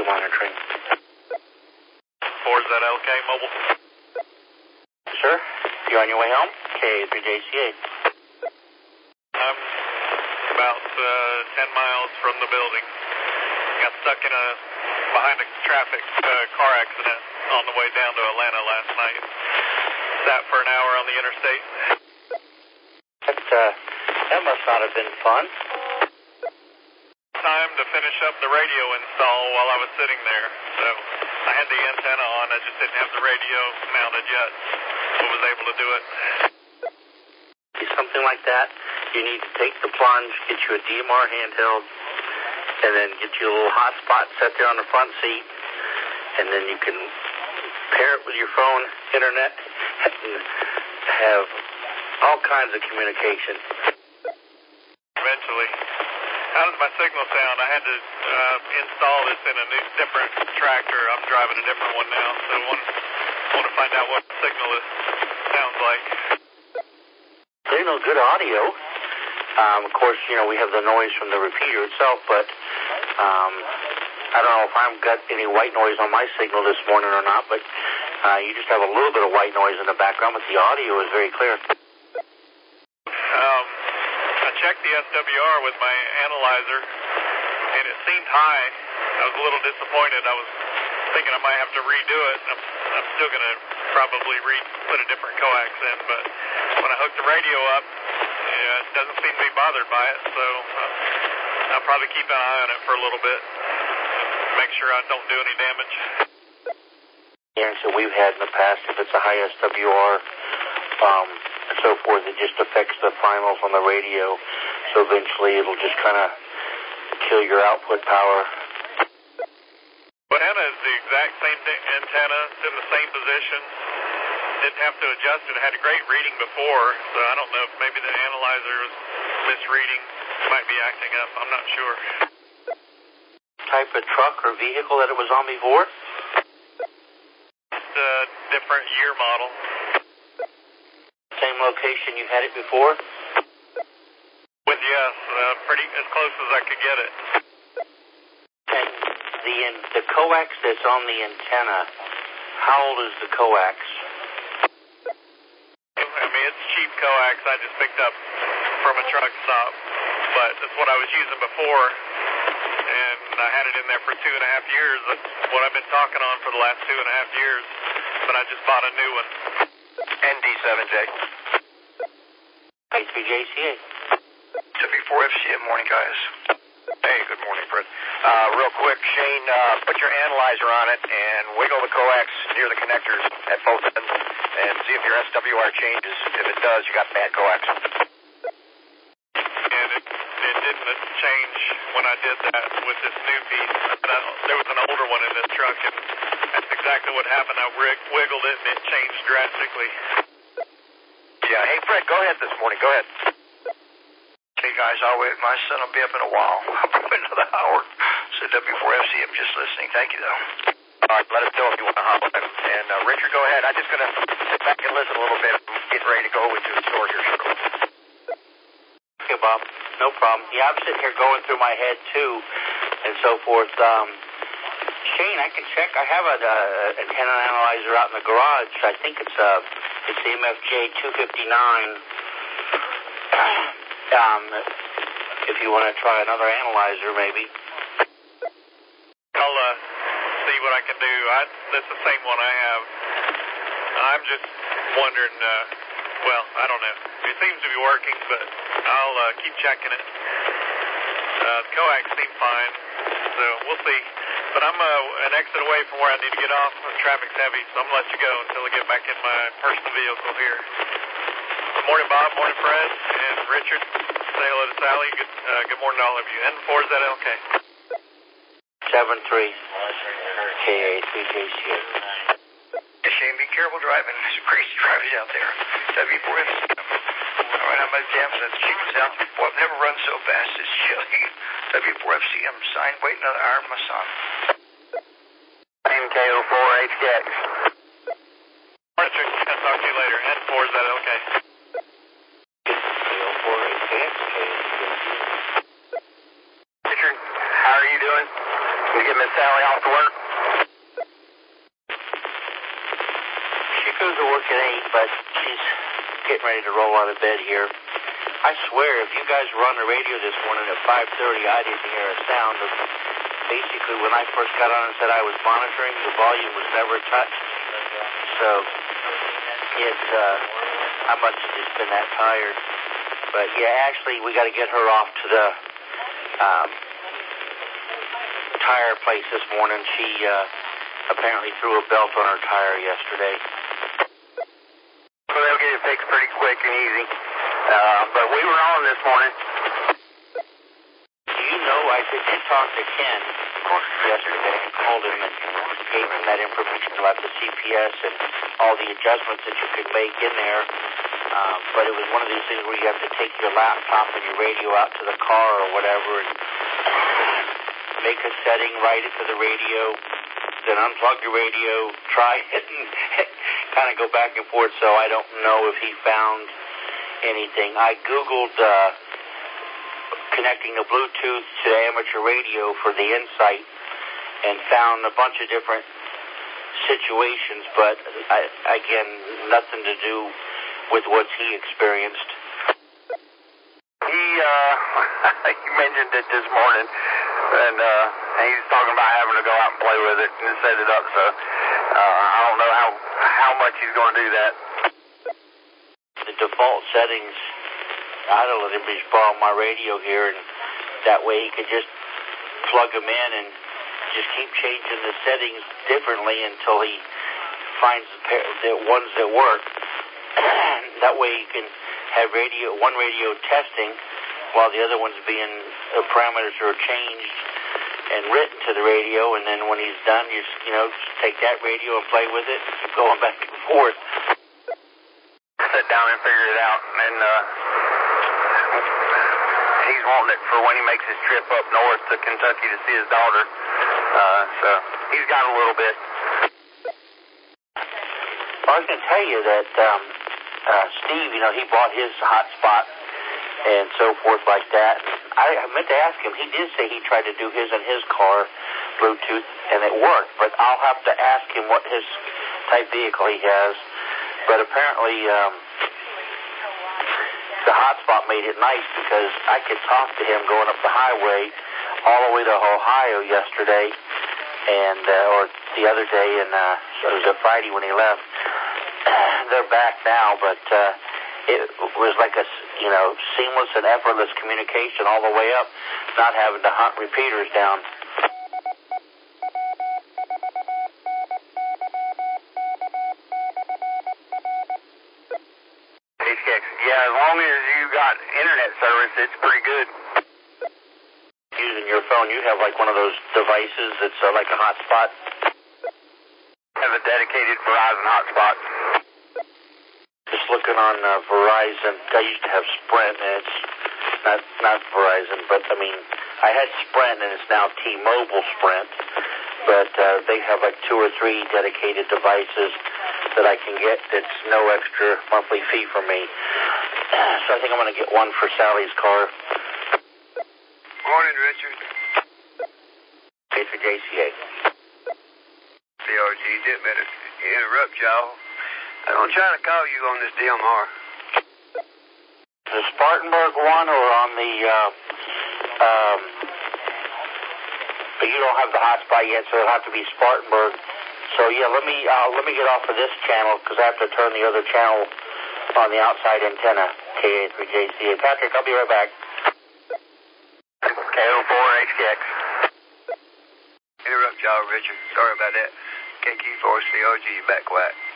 monitoring. 4ZLK mobile. Sir, you on your way home? K3JCA. I'm about 10 miles from the building. Got stuck behind a traffic car accident on the way down to Atlanta last night. Sat for an hour on the interstate. That must not have been fun. Time to finish up the radio install while I was sitting there. So I had the antenna on, I just didn't have the radio mounted yet. I was able to do it. Something like that, you need to take the plunge, get you a DMR handheld, and then get you a little hotspot set there on the front seat, and then you can pair it with your phone, internet, and have all kinds of communication. Eventually. How does my signal sound? I had to install this in a different tractor. I'm driving a different one now, so I want to find out what the signal sounds like. Good audio. Of course, we have the noise from the repeater itself, but I don't know if I've got any white noise on my signal this morning or not, but you just have a little bit of white noise in the background, but the audio is very clear. I checked the SWR with my analyzer, and it seemed high. I was a little disappointed. I was thinking I might have to redo it. I'm still going to probably put a different coax in, but when I hooked the radio up, it doesn't seem to be bothered by it, so I'll probably keep an eye on it for a little bit, make sure I don't do any damage. Yeah, so we've had in the past, if it's a high SWR, and so forth, it just affects the finals on the radio, so eventually it'll just kind of kill your output power. Antenna is the exact same antenna. It's in the same position. Didn't have to adjust it. It had a great reading before, so I don't know if maybe the analyzer was misreading. Might be acting up. I'm not sure. Type of truck or vehicle that it was on before? It's a different year model. Same location you had it before? Yes, pretty as close as I could get it. And the coax that's on the antenna, how old is the coax? I mean, it's cheap coax I just picked up from a truck stop, but it's what I was using before, and I had it in there for 2.5 years. That's what I've been talking on for the last 2.5 years, but I just bought a new one. ND7J. K3JCA. W4FCM, morning, guys. Hey, good morning, Fred. Real quick, Shane, put your analyzer on it and wiggle the coax near the connectors at both ends and see if your SWR changes. If it does, you got bad coax. And it didn't change when I did that with this new piece. There was an older one in this truck, and that's exactly what happened. I wiggled it, and it changed drastically. Yeah, hey, Fred, go ahead this morning. Go ahead. Hey, guys, I'll wait. My son will be up in a while. Probably another hour. So W4FC, I'm just listening. Thank you, though. All right, let us know if you want to hop on. And Richard, go ahead. I'm just going to sit back and listen a little bit. I'm getting ready to go into the store here shortly. Okay, Bob. No problem. Yeah, I'm sitting here going through my head, too, and so forth. Shane, I can check. I have an antenna analyzer out in the garage. I think it's the MFJ 259. If you want to try another analyzer, maybe. I'll see what I can do. That's the same one I have. I'm just wondering, I don't know. It seems to be working, but I'll keep checking it. The coax seemed fine, so we'll see. But I'm an exit away from where I need to get off. The traffic's heavy, so I'm going to let you go until I get back in my personal vehicle here. Good morning, Bob. Morning, Fred. And Richard. Say hello to Sally. Good morning to all of you. N4ZLK. 73. KA3JCA. Shane, be careful driving. There's some crazy drivers out there. W4FC. All right, I'm at Jams. That's Chico's out. Boy, I've never run so fast. It's chilly. W4FC. I'm signed. Wait another hour, my son. NKO4HX. Richard, I'll talk to you later. N4ZLK. NKO4HX. Richard, how are you doing? We get Miss Sally off to work? She goes to work at 8, but she's getting ready to roll out of bed here. I swear, if you guys were on the radio this morning at 5:30, I didn't hear a sound. Basically, when I first got on and said I was monitoring, the volume was never touched. So, I must have just been that tired. But yeah, actually, we got to get her off to the tire place this morning. She apparently threw a belt on her tire yesterday. So they'll get it fixed pretty quick and easy. But we were on this morning. Do you know, I did talk to Ken yesterday and called him and gave him that information about the CPS and all the adjustments that you could make in there. But it was one of these things where you have to take your laptop and your radio out to the car or whatever and make a setting, write it to the radio, then unplug your radio, try it, and kind of go back and forth. So I don't know if he found anything. I Googled connecting the Bluetooth to amateur radio for the Insight and found a bunch of different situations, but again, nothing to do with what he experienced. He mentioned it this morning, and he's talking about having to go out and play with it and set it up, so I don't know how much he's going to do that. The default settings, I don't let him just borrow my radio here, and that way he could just plug them in and just keep changing the settings differently until he finds the ones that work. That way you can have one radio testing while the other one's being, the parameters are changed and written to the radio, and then when he's done, you just take that radio and play with it and keep going back and forth. Sit down and figure it out, and he's wanting it for when he makes his trip up north to Kentucky to see his daughter, so he's got a little bit. Well, I can tell you that Steve, he bought his hotspot and so forth like that. I meant to ask him, he did say he tried to do his in his car, Bluetooth, and it worked, but I'll have to ask him what his type vehicle he has. But apparently the hotspot made it nice because I could talk to him going up the highway all the way to Ohio yesterday, and or the other day, and it was a Friday when he left. They're back now, but it was like a seamless and effortless communication all the way up, not having to hunt repeaters down. Yeah, as long as you got internet service, it's pretty good. Using your phone, you have like one of those devices that's like a hotspot? I have a dedicated Verizon hotspot. Just looking on Verizon, I used to have Sprint, and it's not Verizon, but I had Sprint, and it's now T-Mobile Sprint, but they have like 2 or 3 dedicated devices that I can get that's no extra monthly fee for me. So I think I'm going to get one for Sally's car. Morning, Richard. Hey, for JCA. CRG, didn't mean to interrupt y'all. I'm trying to call you on this DMR. The Spartanburg one, or on the, but you don't have the hotspot yet, so it'll have to be Spartanburg. So yeah, let me get off of this channel because I have to turn the other channel on the outside antenna. KA3JCA. Patrick, I'll be right back. KO4HKX. Interrupt y'all, Richard. Sorry about that. KQ4CRG back whack.